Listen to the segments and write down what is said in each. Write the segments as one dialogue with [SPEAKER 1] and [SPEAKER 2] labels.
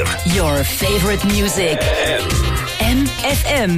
[SPEAKER 1] 4.
[SPEAKER 2] Your favorite music. MFM.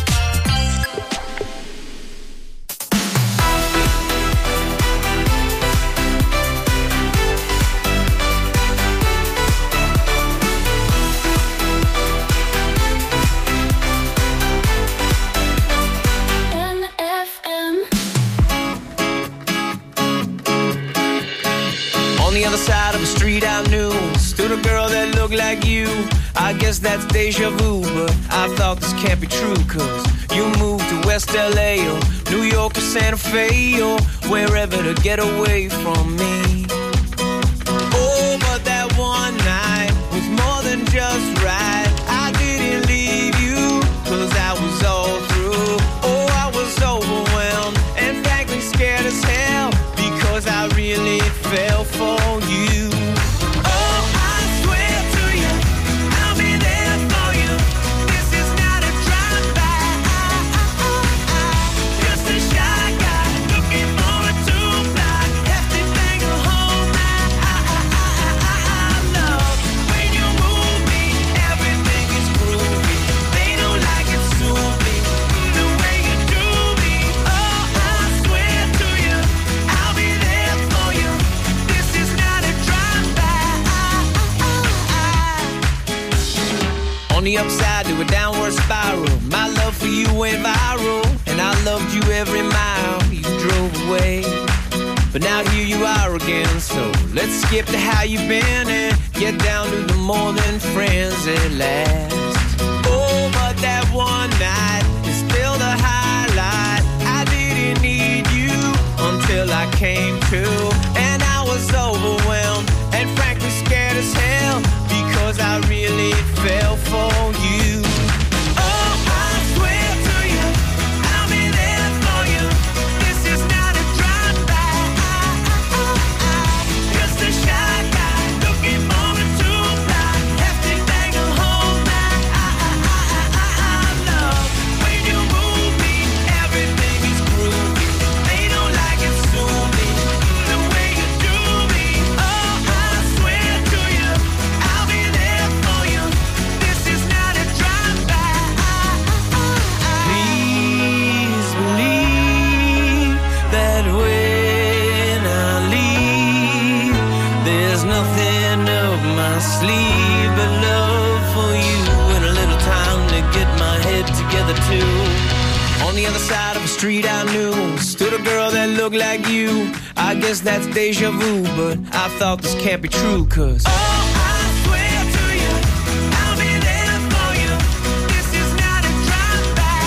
[SPEAKER 3] On the other side of the street I knew stood a girl that looked like you. I guess that's deja vu, but I thought this can't be true. Cause you moved to West LA or New York or Santa Fe or wherever to get away from me. Oh, but that one night was more than just right. I didn't leave you cause I was all through. Oh, I was overwhelmed and frankly scared as hell because I really fell for you. Oh, I swear to you, I'll be there for you. This is not a drive-by. Just a shy guy looking for a two-block hefty thing to hold my love. When you move me, everything is groovy. They don't like it soupy the way you do me. Oh, I swear to you, I'll be there for you. This is not a drive-by. On the upside to a downward spiral, my love for you went viral, and I loved you every mile you drove away. But now here you are again, so let's skip to how you've been and get down to the more than friends at last. Oh, but that one night is still the highlight. I didn't need you until I came to, and I was overwhelmed and frankly scared as hell because I really fell for you. Oh, I swear to you, I'll be there for you. This is not a drive-by. Just a shy guy looking for a two-block hefty thing to hold my love. When you move me, everything is groovy. They don't like it soupy the way you do me. Oh, I swear to you, I'll be there for you. This is not a drive-by. Please believe that when I leave, there's nothing up my sleeve but love for you and a little time to get my head together too. On the other side of the street I knew stood a girl that looked like you. I guess that's deja vu, but I thought this can't be true. Cause oh, I swear to you, I'll be there for you. This is not a drive-by.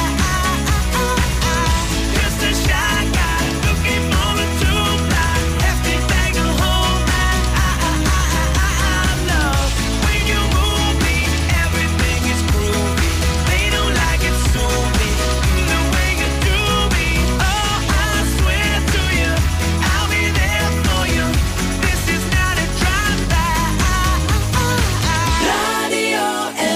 [SPEAKER 3] Just a shy guy looking for a two-block hefty thing to hold my love. When you move me, everything is groovy. They don't like it soupy the way you do me. Oh, I swear to you, I'll be there for you. This is not a drive-by. Radio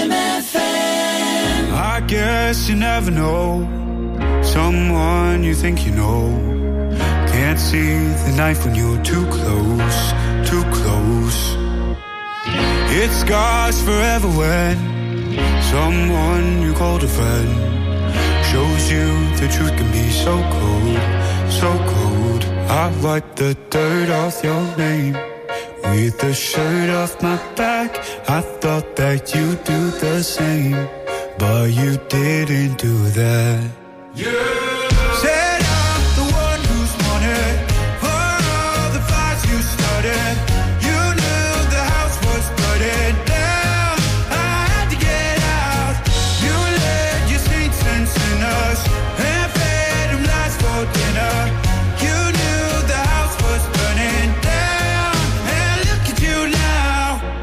[SPEAKER 3] MFM.
[SPEAKER 4] I guess you never know someone you think you know. Can't see the knife when you're too close, too close. It scars forever when someone you called a friend shows you the truth can be so cold, so cold. I wipe the dirt off your name with the shirt off my back. I thought that you'd do the same, but you didn't do that. Said I'm the one who's wanted for all the fights you started. You knew the house was burning down. I had to get out. You led your saints and sinners and fed them lies for dinner. You knew the house was burning down, and look at you now.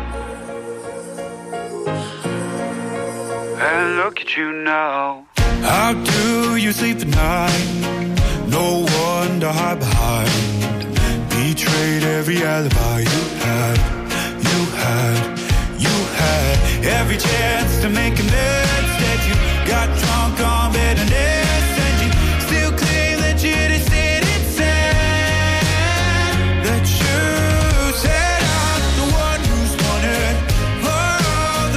[SPEAKER 4] And look at you now. How do you sleep at night? No one to hide behind. Betrayed every alibi you had. You had, you had every chance to make amends. Instead you got drunk on bitterness, and you still claim that you just didn't say that you said I'm the one who's wanted for all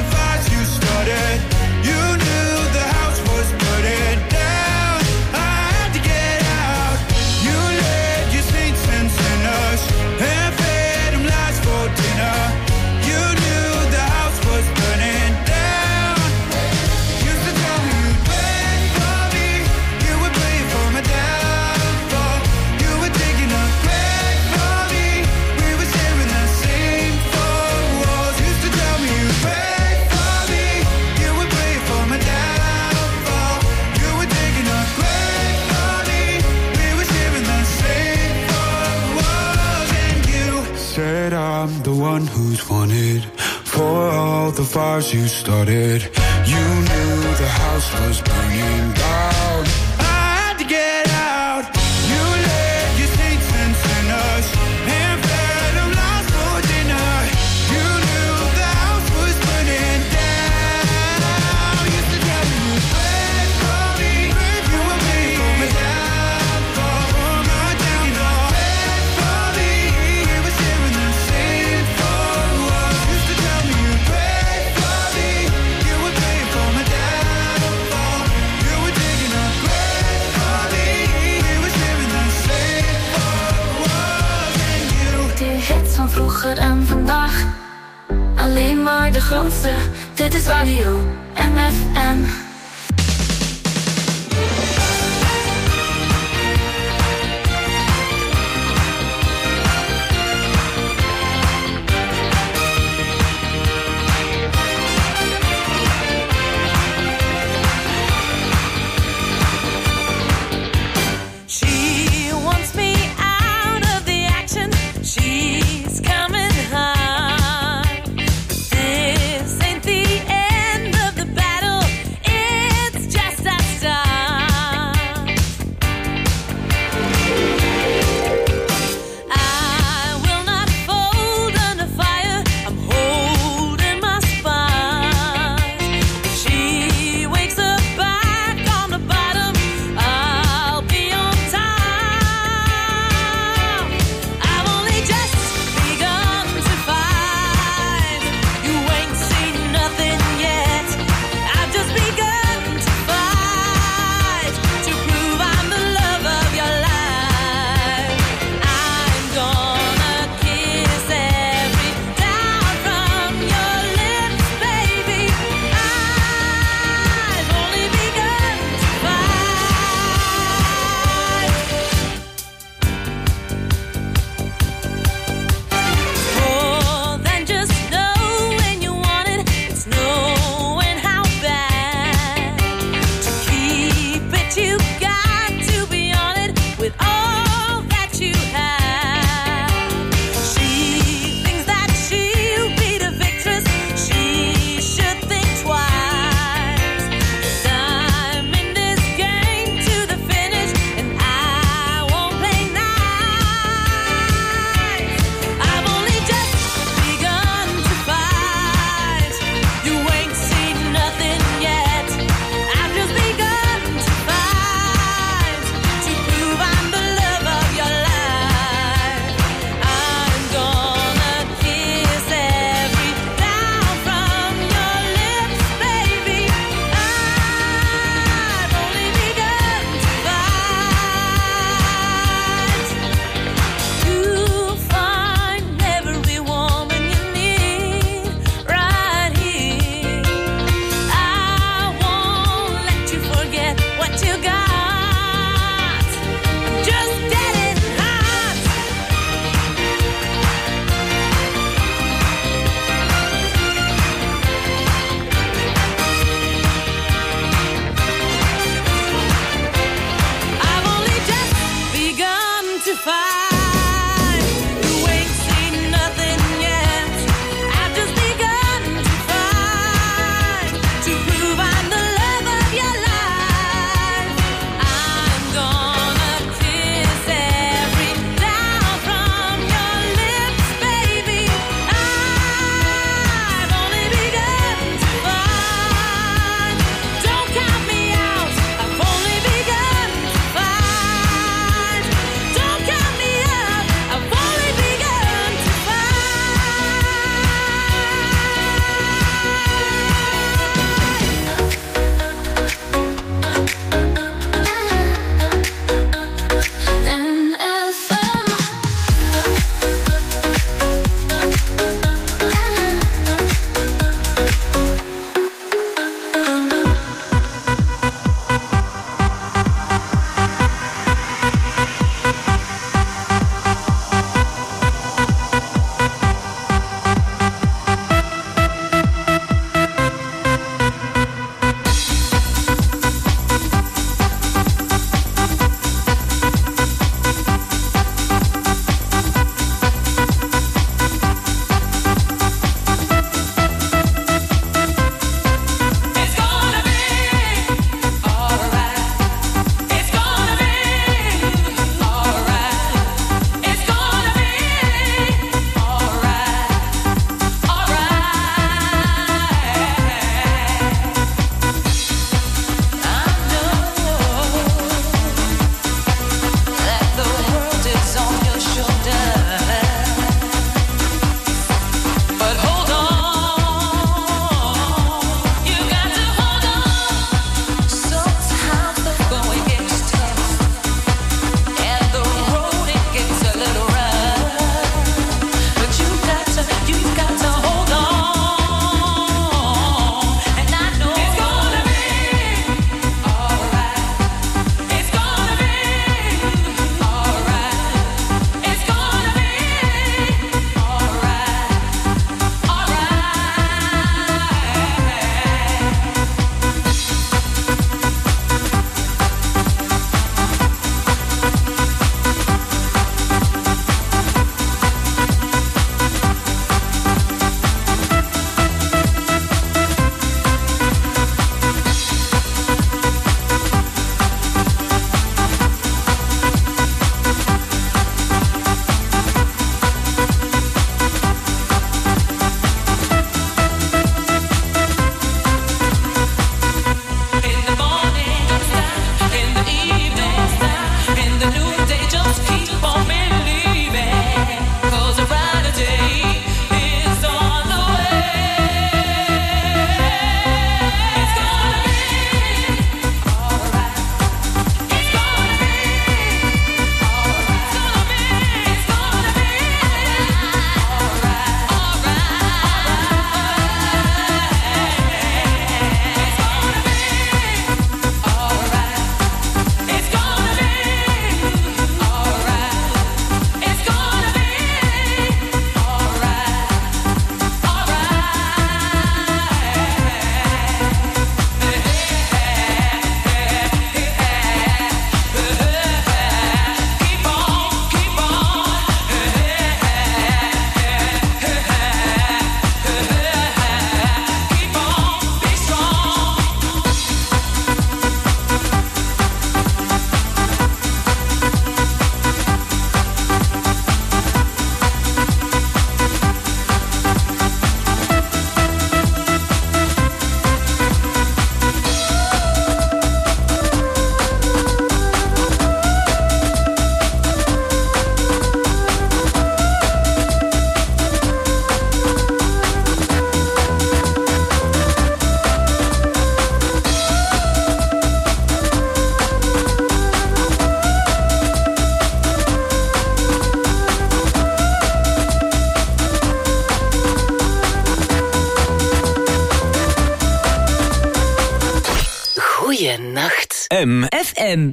[SPEAKER 4] I'm the one who's wanted for all the fires you started. You knew the house was burning down. I had to get out. You led your saints and sinners and fed them lies for dinner. You knew the house was burning down. You used to tell me you prayed for me. You were praying for my downfall, for my downfall. Prayed for me. You were sharing the same for us. Used to tell me you prayed for me. You were praying for my downfall. You were digging a grave for me. You were sharing the same for us and you.
[SPEAKER 1] De hits van vroeger en vandaag, alleen maar de grootste. Dit is Radio MFM.
[SPEAKER 5] She wants me out of the action. She's coming hard. This ain't the end of the battle. It's just a start. I will not fold under fire. I'm holding my spot. If she wakes up back on the bottom, I'll be on top. I've only just begun to fight. You ain't seen nothing yet. I've just begun to fight to prove I'm the love of your life. I'm gonna kiss every doubt from your lips, baby. I've only begun to fight. More than just knowing you want it, it's knowing how bad. To keep it, you got to be on it with all that you have. She thinks that she'll be the victress. She should think twice. 'Cause I'm in this game to the finish, and I won't play nice. I've only just begun to fight. You ain't seen nothing yet. I've just begun to fight to prove I'm the love of your life. I'm gonna kiss every down from your lips, baby. I've only begun to fight. You'll find every woman you need right here. I won't let you forget what you got. I'm just getting hot. I've only just begun to fight. You ain't seen nothing yet. I've just begun to fight to prove I'm the love of your life. I'm gonna kiss every down from your lips, baby. I've only begun to fight. Don't count me out. I've only begun to fight. Don't count me out.
[SPEAKER 2] FM.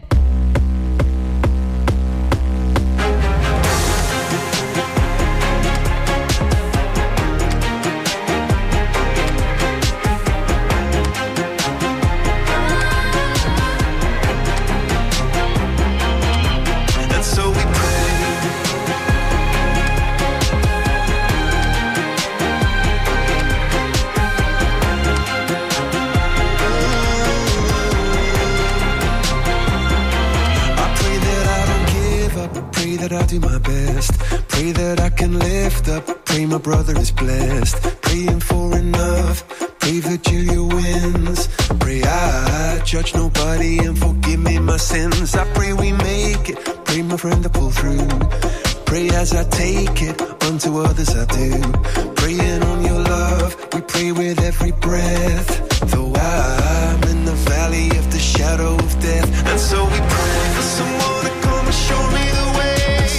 [SPEAKER 6] I'll do my best. Pray that I can lift up. Pray my brother is blessed. Praying for enough. Pray Virgilia wins. Pray I judge nobody and forgive me my sins. I pray we make it. Pray my friend to pull through. Pray as I take it. Unto others I do. Praying on your love. We pray with every breath. Though I'm in the valley of the shadow of death. And so we pray for someone to come and show me the way.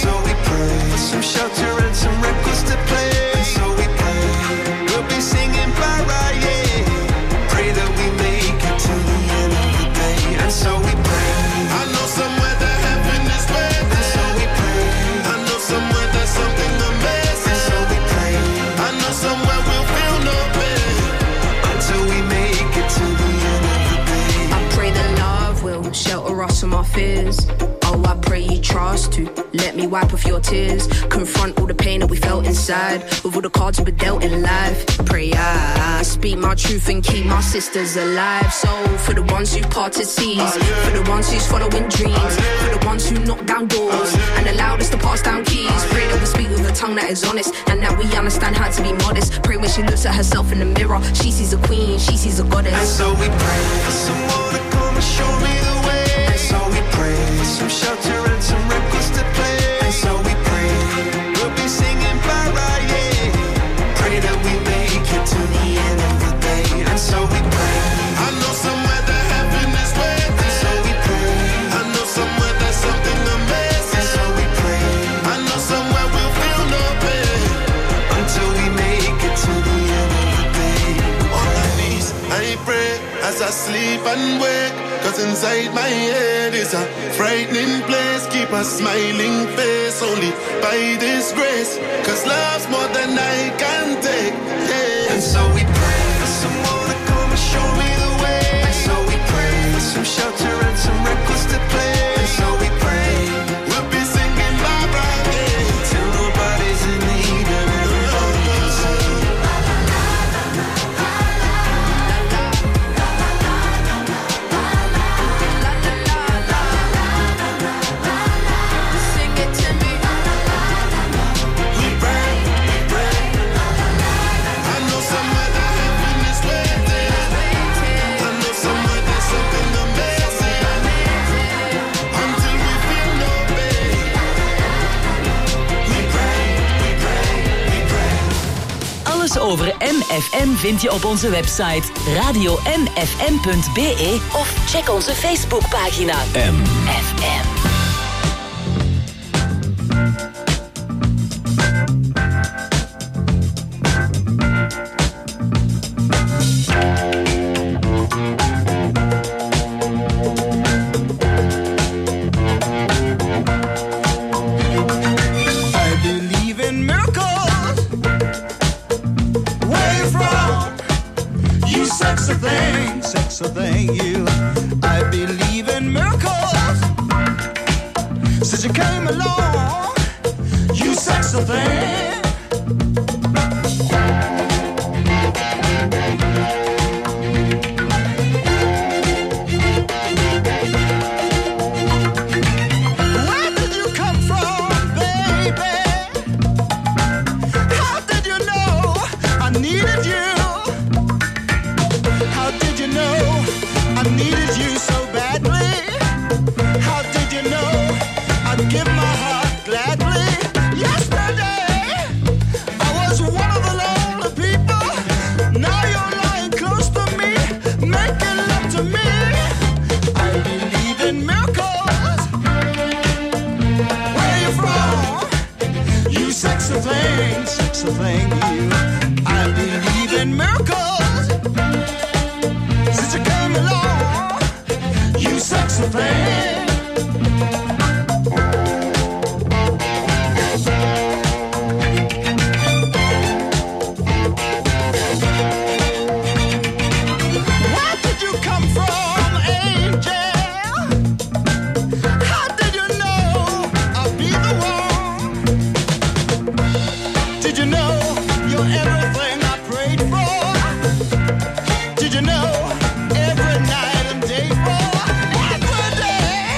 [SPEAKER 6] Some shelter and some records to play. And so we pray, we'll be singing para, yeah. Pray that we make it to the end of the day. And so we pray, I know somewhere that heaven is waiting. And so we pray, I know somewhere there's something amazing. And so we pray, I know somewhere we'll feel no pain until we make it to the end of the day.
[SPEAKER 7] I pray that love will shelter us from our fears. Oh, I pray you trust to let me wipe off your tears. Confront all the pain that we felt inside with all the cards we dealt in life. Pray I speak my truth and keep my sisters alive. So for the ones who parted seas, for the ones who's following dreams, for the ones who knock down doors and allowed us to pass down keys. Pray that we speak with a tongue that is honest and that we understand how to be modest. Pray when she looks at herself in the mirror, she sees a queen, she sees a goddess.
[SPEAKER 6] And so we pray for someone to come and show me the way. And so we pray for some shelter and some records to play. And so we pray, we'll be singing para, yeah. Pray that we make it to the end of the day. And so we pray, I know somewhere that heaven is waiting. And so we pray, I know somewhere there's something amazing. And so we pray, I know somewhere we'll feel no pain until we make it to the end of the day. On my knees, I pray as I sleep and wake. Cause inside my head is a frightening place. Keep a smiling face only by this grace. Cause love's more than I can take, yeah. And so we pray for someone to come and show me the way. And so we pray for some shelter and some records to play. And so we pray, we'll be singing bye-bye, yeah. Till nobody's in need and everybody can sing.
[SPEAKER 2] Over MFM vind je op onze website radio-mfm.be of check onze Facebookpagina MFM.
[SPEAKER 8] So thank you. I believe in miracles. Since you came along, you sexy thing. Where did you come from, baby? How did you know I needed you? I needed you so badly. How did you know I'd give my heart gladly? Yesterday, I was one of the lonely people. Now you're lying close to me, making love to me. I believe in miracles. Where you from? You sexy thing, you. I believe in miracles. Since you came along, you sexy that's the thing. Where did you come from, angel? How did you know I'll be the one? Did you know you're everything I prayed for? Did you know every night and day for every day?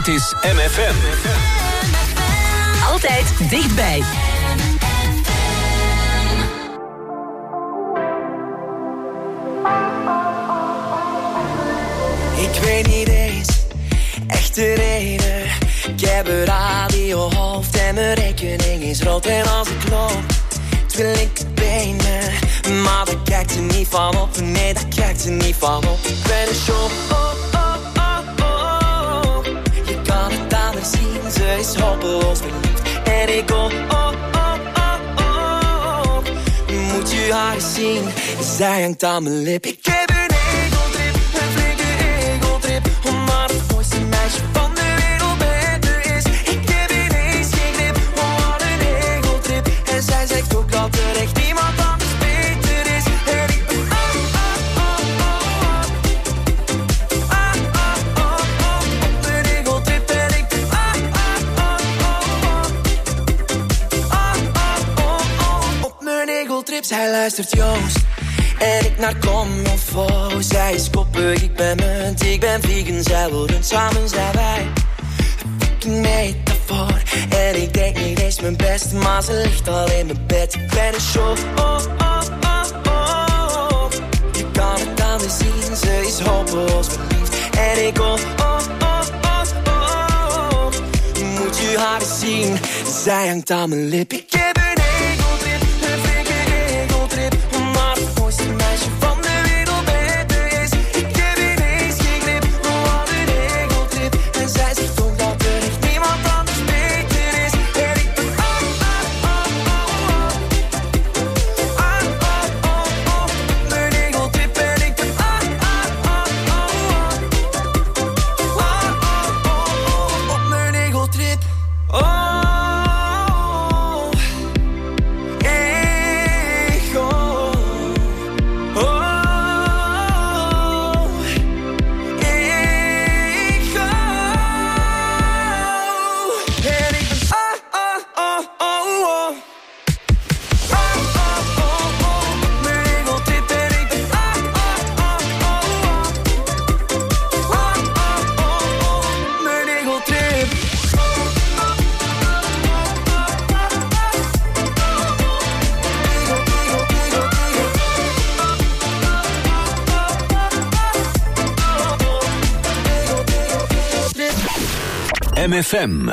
[SPEAKER 2] Dit is MFM.
[SPEAKER 9] Altijd dichtbij.
[SPEAKER 3] Ik weet niet eens echt de reden. Ik heb een radiohoofd en mijn rekening is rood. En als ik loop, wil ik het benen. Maar daar kijkt ze niet van op. Nee, daar kijkt ze niet van op. Ik ben een show. Je kan het aan haar zien, ze is hopeloos verliefd. En ik hoop, moet je haar eens zien. Zij hangt aan mijn lip. Ik heb een egotrip, een flinke egotrip. Omdat het mooiste meisje van de wereld bij haar is. Ik heb ineens geen grip, wat een egotrip. En zij zegt ook dat er echt niemand anders beter is. En ik ben op een egotrip. En ik ben op mijn egotrip. Zij luistert Joost en ik naar Commonfo. Zij is koppig, ik ben munt, ik ben vegan. Zij worden samen, zijn wij een metafoor. En ik denk niet eens mijn best, maar ze ligt al in mijn bed. Ik ben een show, je kan het aan haar zien, ze is hopeloos verliefd. En ik hoop, moet je haar eens zien, zij hangt aan mijn lip. Ik heb een egotrip, een flinke egotrip. Omdat het mooiste meisje van de wereld bij haar is. Ik heb ineens geen grip, wat een egotrip. En zij zegt ook dat er echt niemand anders beter is. En ik ben mijn egotrip. En ik ben op mijn egotrip.
[SPEAKER 2] MFM.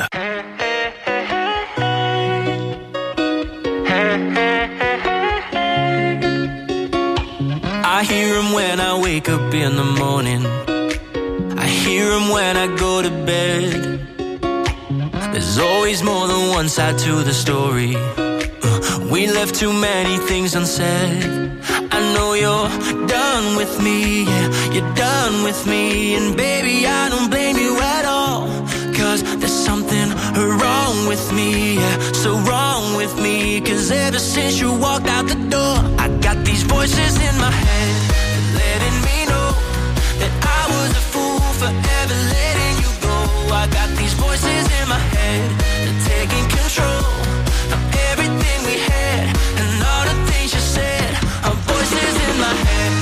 [SPEAKER 3] I hear him when I wake up in the morning. I hear him when I go to bed. There's always more than one side to the story. We left too many things unsaid. I know you're done with me, yeah, you're done with me. And baby, I don't blame you at all. 'Cause there's something wrong with me, yeah, so wrong with me. 'Cause ever since you walked out the door, I got these voices in my head letting me know that I was a fool for ever letting you go. I got these voices in my head that taking control of everything we had and all the things you said. Are voices in my head.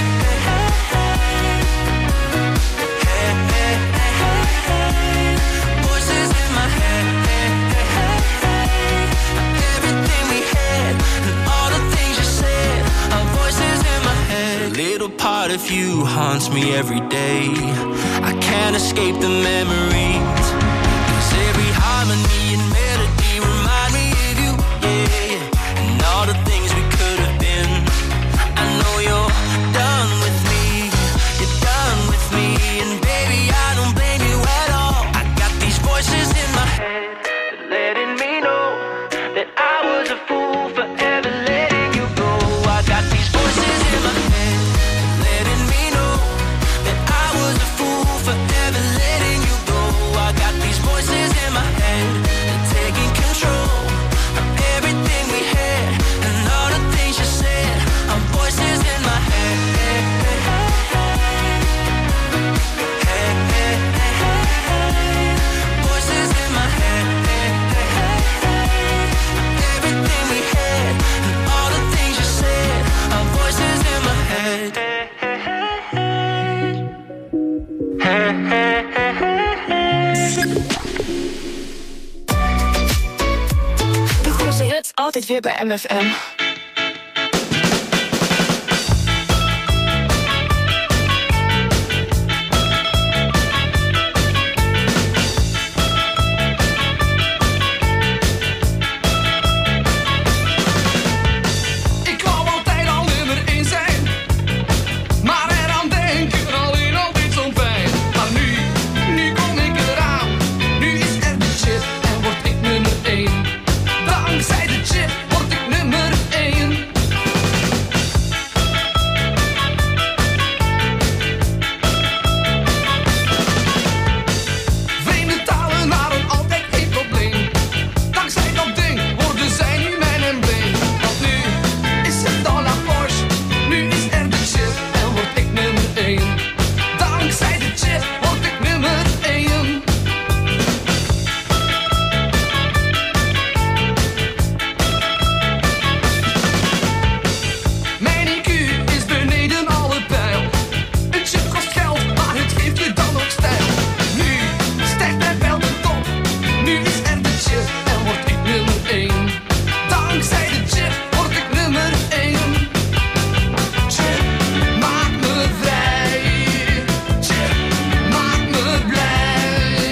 [SPEAKER 3] Voices in my head. Everything we had and all the things you said. Are voices in my head. A little part of you haunts me every day. I can't escape the memories. 'Cause every harmony and melody remind me of you, yeah. And all the things we could have been. I know you're done with me, you're done with me. And baby, I don't blame you at all. I got these voices in my head letting me know that I was a fool for ever letting you go. I got these voices in my head letting me know that I was a fool for ever letting you go. I got these voices in my head that take
[SPEAKER 1] het weer bij MFM.
[SPEAKER 9] Dankzij de chip word ik nummer 1. Vreemde talen waren altijd geen probleem. Dankzij dat ding worden zij nu mijn embleem. Want nu is het dan naar Porsche, nu is er de chip en word ik nummer 1. Dankzij de chip word ik nummer 1. Mijn IQ is beneden alle pijl. Een chip kost geld, maar het geeft je dan ook stijl. Nu stijgt mijn pijl de top. Nu is er de chip en word ik nummer 1. Dankzij de chip word ik nummer 1. Chip, maak me vrij. Chip, maak me blij.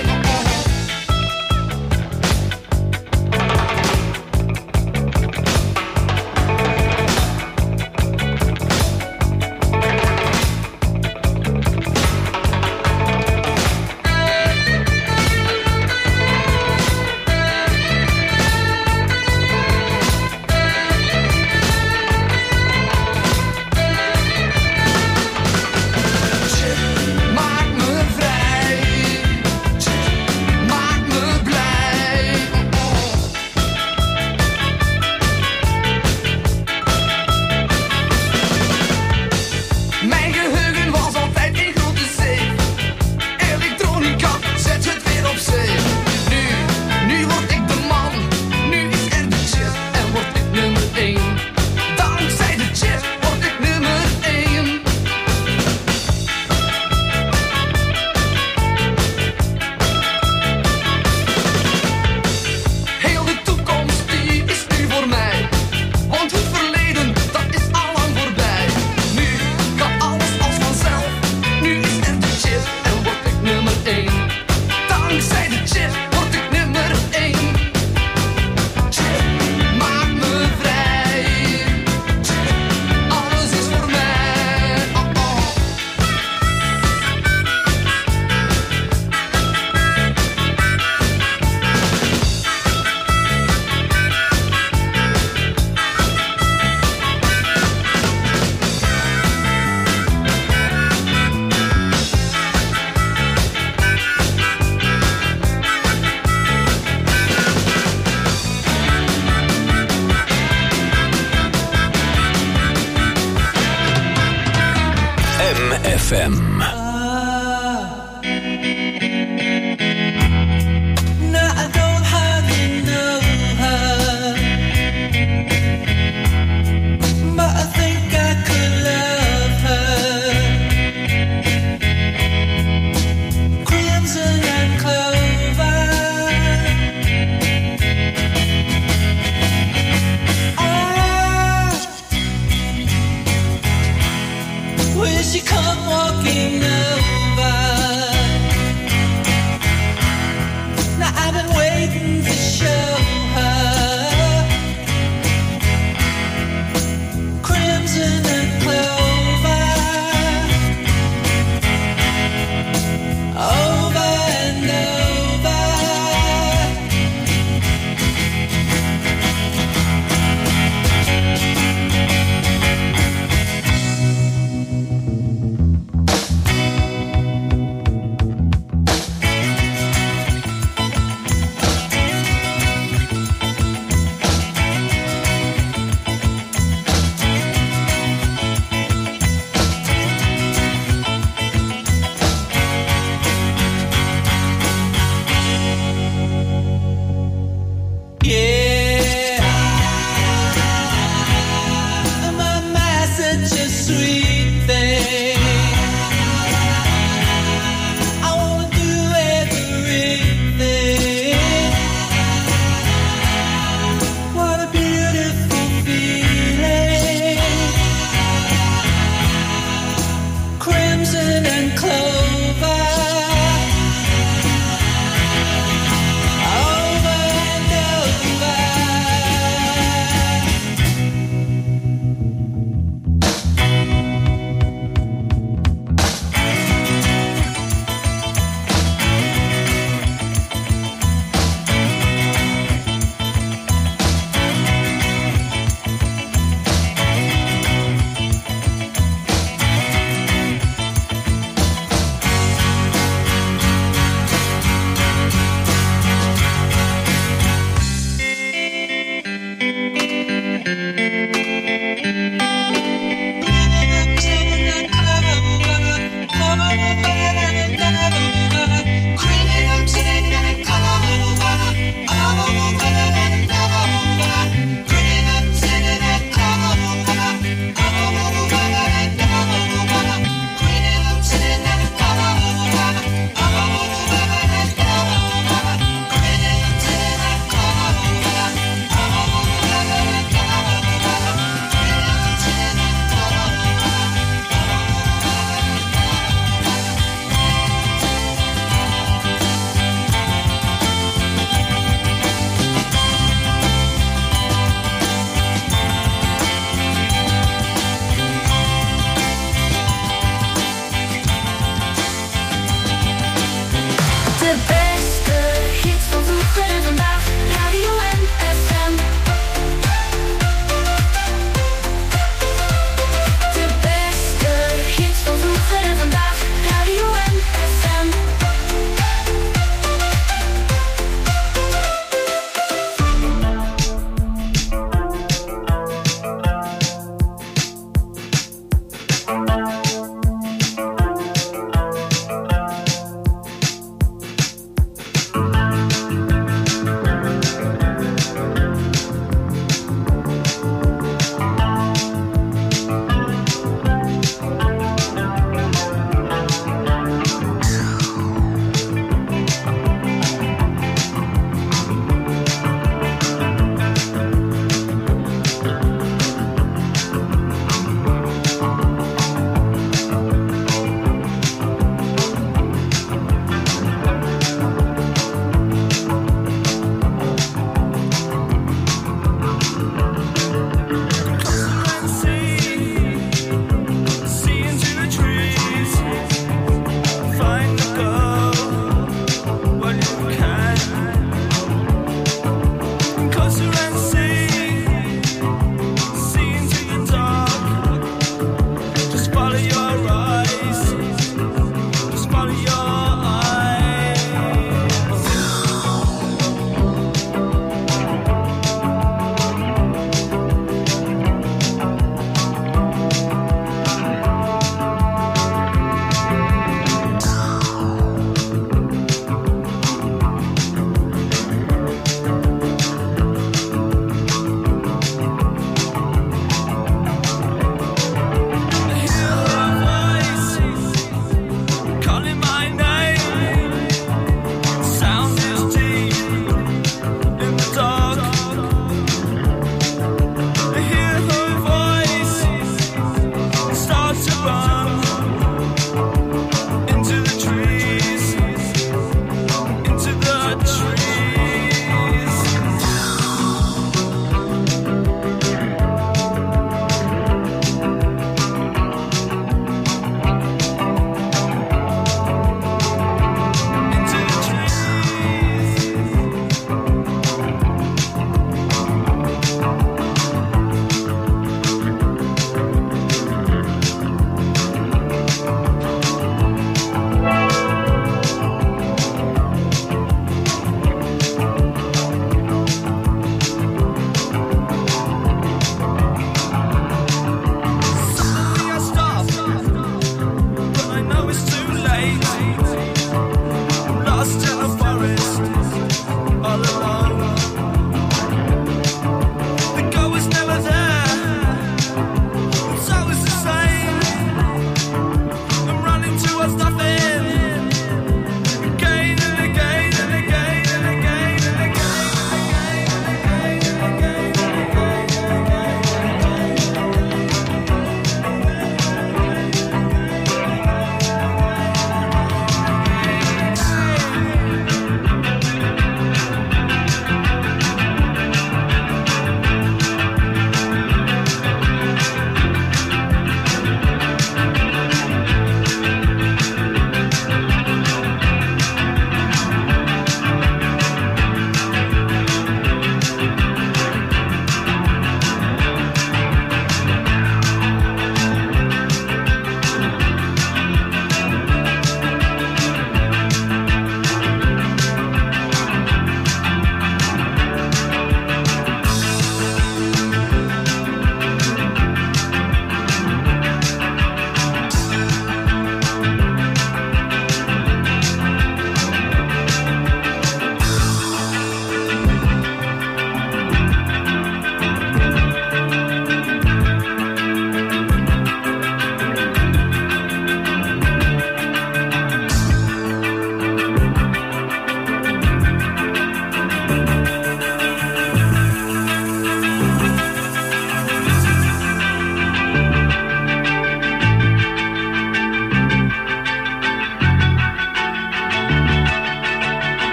[SPEAKER 9] Chip, maak me vrij. Chip, maak me blij. Mijn geheugen was altijd een grote zee. Elektronica, zet het weer op zee. Nu word ik de man. Nu is er de chip en word ik nummer 1. Dankzij de chip word ik nummer 1. Heel de toekomst die is nu voor mij. Want het verleden dat is allang voorbij. Nu kan alles als vanzelf. Nu is er de chip en word ik nummer 1. Dankzij de chip word ik nummer 1. Chip, maak me vrij. Chip, alles is voor mij. Oh oh.
[SPEAKER 2] MFM.
[SPEAKER 10] Now I don't hardly know her, but I think I could love her. Crimson and clover. Will she come walking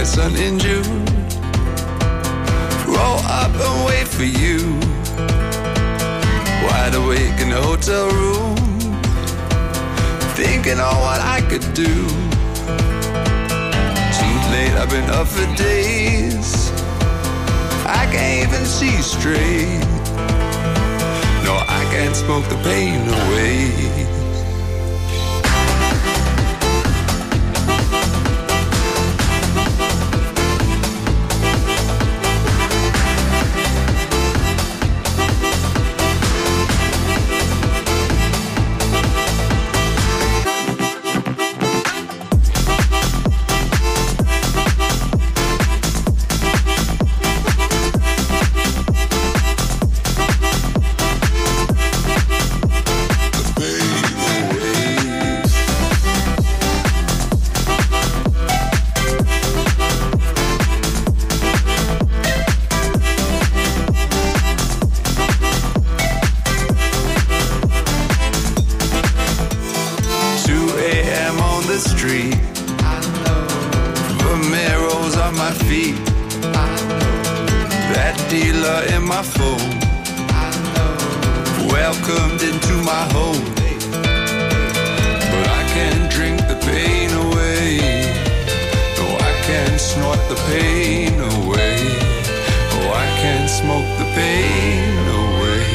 [SPEAKER 11] nice uninjured. Roll up and wait for you. Wide awake in the hotel room, thinking on what I could do. Too late, I've been up for days. I can't even see straight. No, I can't smoke the pain away. 2 a.m. on the street. Romero's on my feet. That dealer in my phone. Welcomed into my home. But I can't drink the pain away. No, I can't snort the pain away. Oh, I can't smoke the pain away.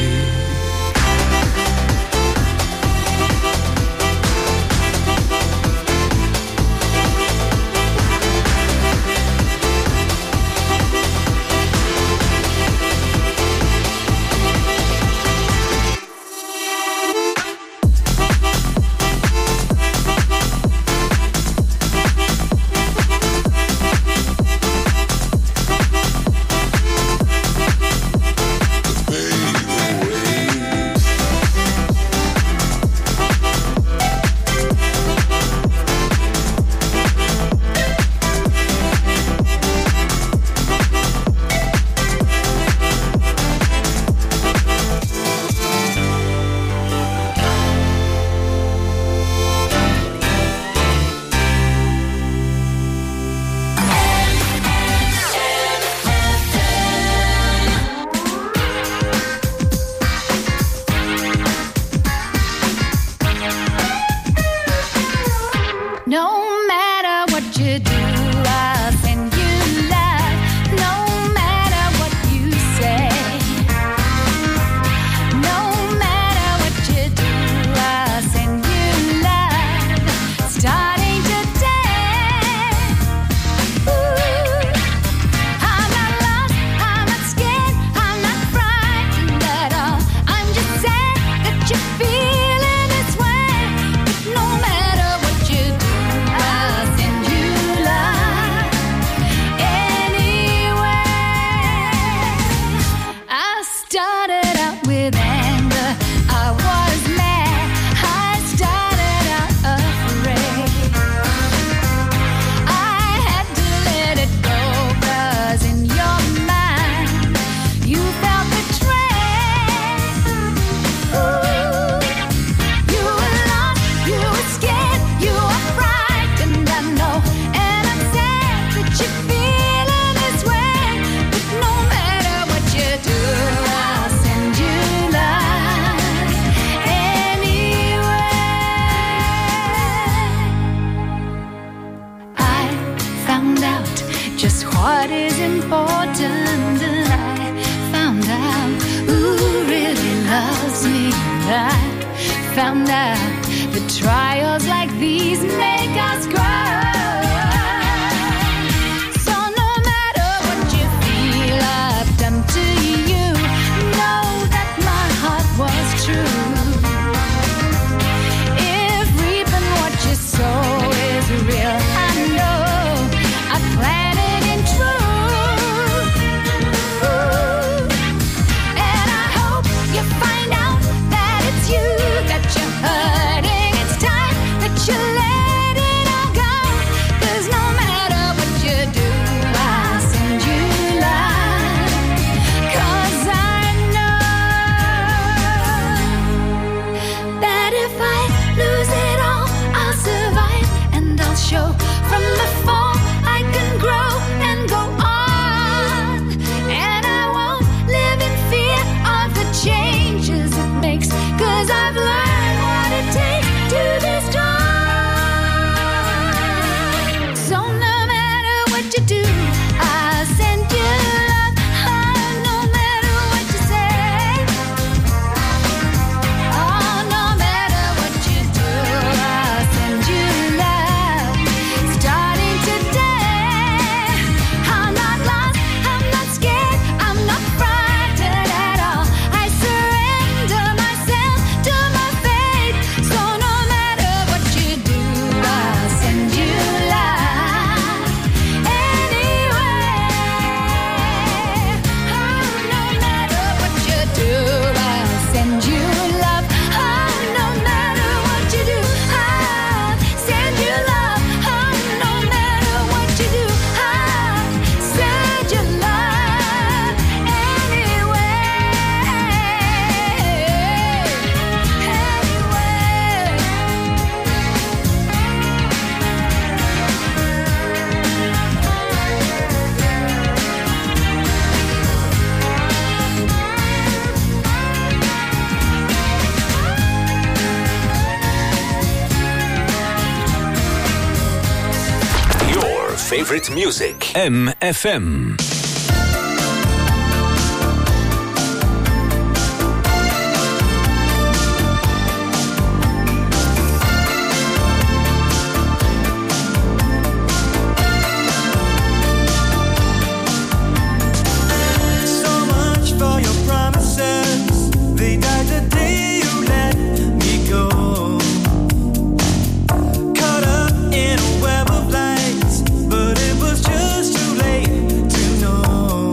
[SPEAKER 1] That you're hurting, it's time that you let it all go.
[SPEAKER 2] favorite music. MFM.
[SPEAKER 12] But it was just too late to know.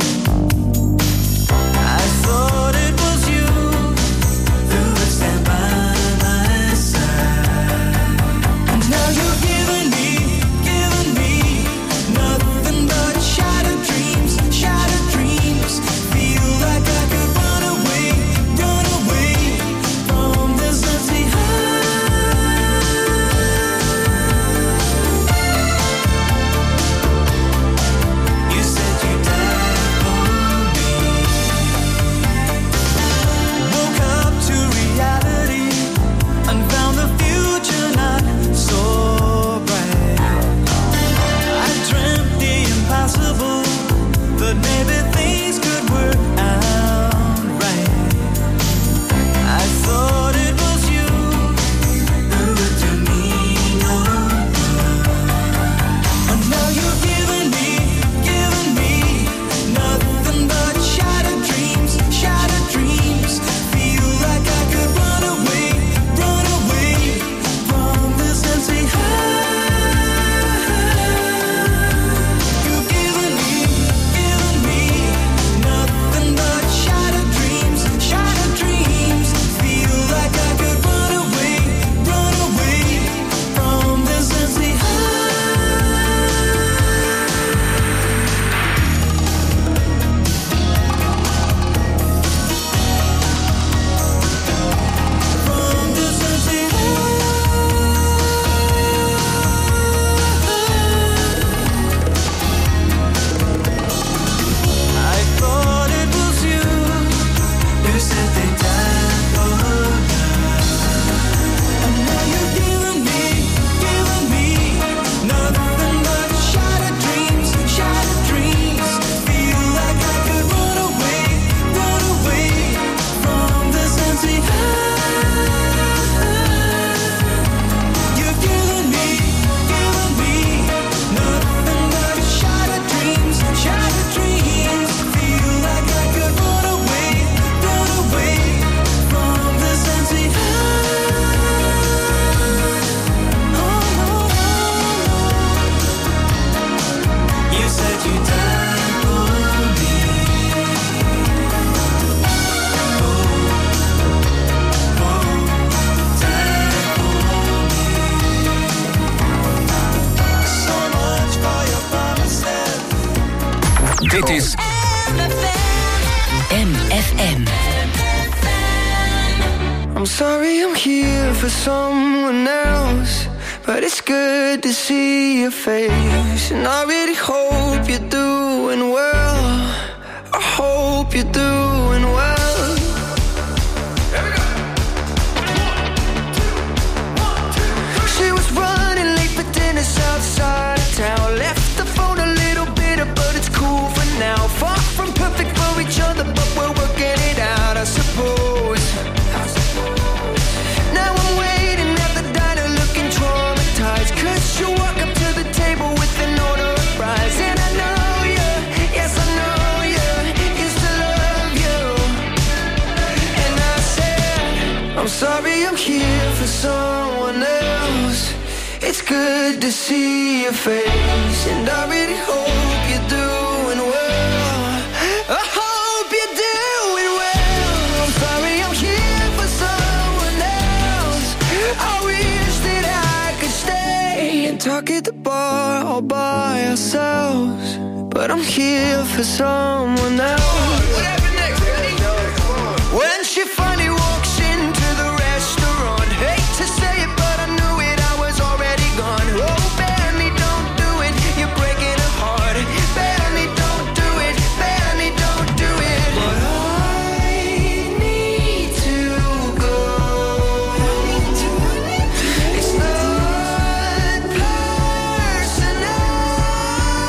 [SPEAKER 2] Dit is MFM.
[SPEAKER 13] I'm sorry I'm here for someone else, but it's good to see your face. And I really hope you're doing well. I hope you're doing well. She was running late for dinner outside of town. Left the phone a little bitter, but it's cool for now. Far from perfect for each other, but we're working it out, I suppose. Now I'm waiting at the diner looking traumatized, 'cause you walk up to the table with an order of fries. And I know you, yes I know you, used to love you. And I said, I'm sorry I'm here for someone else. It's good to see your face, and I really hope you're doing well. I hope you're doing well. I'm sorry I'm here for someone else. I wish that I could stay and talk at the bar all by ourselves, but I'm here for someone else. What happened next? When she finally walks into the restaurant, hate to say it, but I knew it, I was already gone. Oh, Benny, don't do it, you're breaking her heart. Benny, don't do it, Benny, don't do it. But I need to go. It's not personal.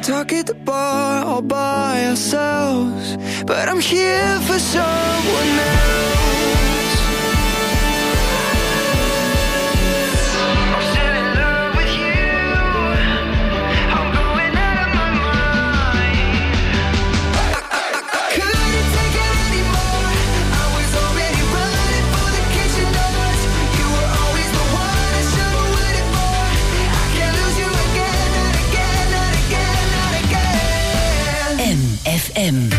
[SPEAKER 13] talk at the bar all by ourselves, but I'm here for someone else.
[SPEAKER 2] M.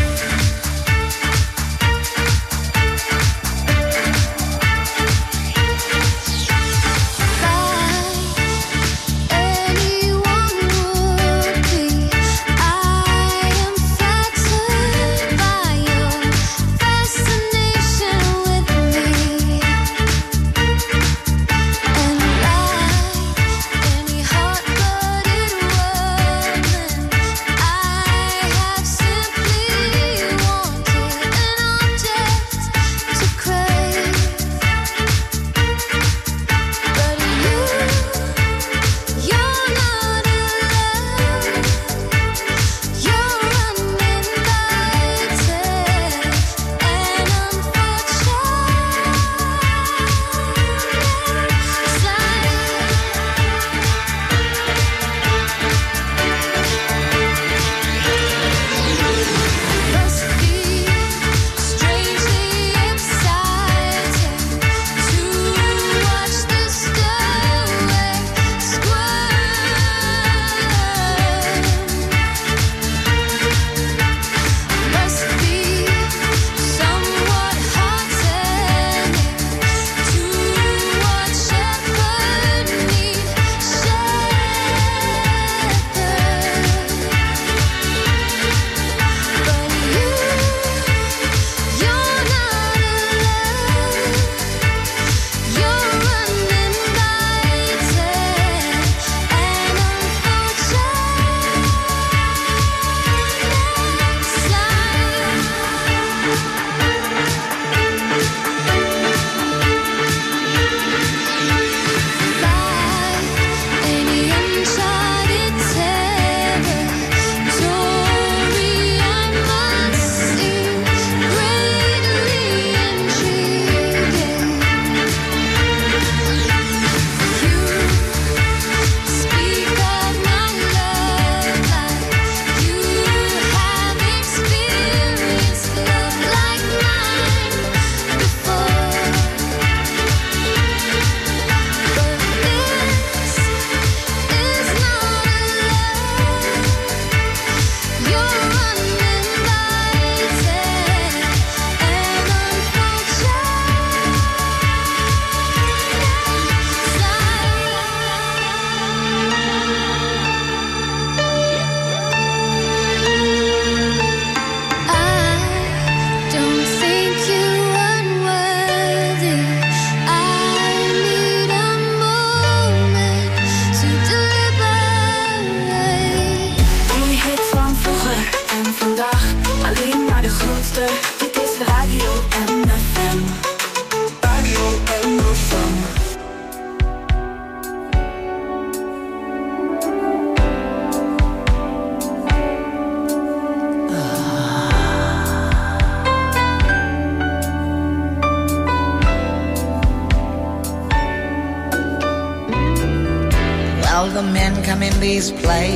[SPEAKER 14] All the men come in these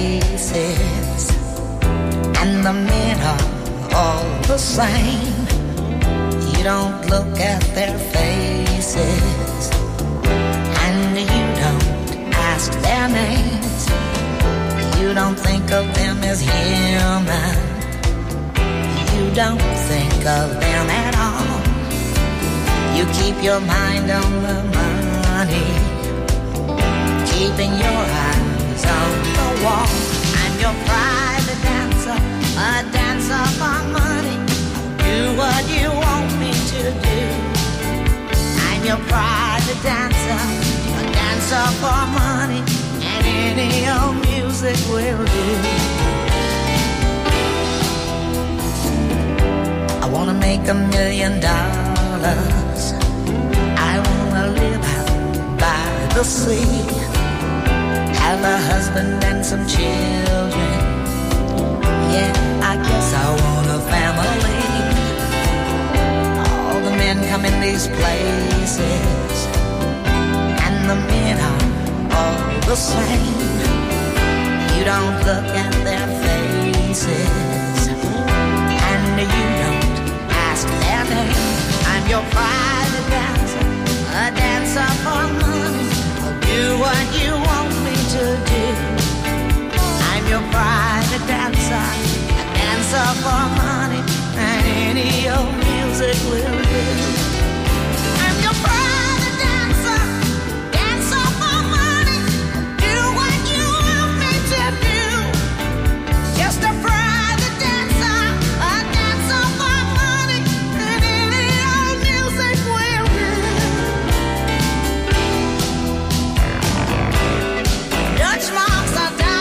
[SPEAKER 14] places, and the men are all the same. You don't look at their faces, and you don't ask their names. You don't think of them as human. You don't think of them at all. You keep your mind on the money, keeping your eyes on the wall. I'm your private dancer, a dancer for money. Do what you want me to do. I'm your private dancer, a dancer for money, and any old music will do. I wanna make $1 million. I wanna live out by the sea, have a husband and some children, these places, and the men are all the same. You don't look at their faces, and you don't ask their name. I'm your private dancer, a dancer for money. I'll do what you want me to do. I'm your private dancer, a dancer for money, and any old music will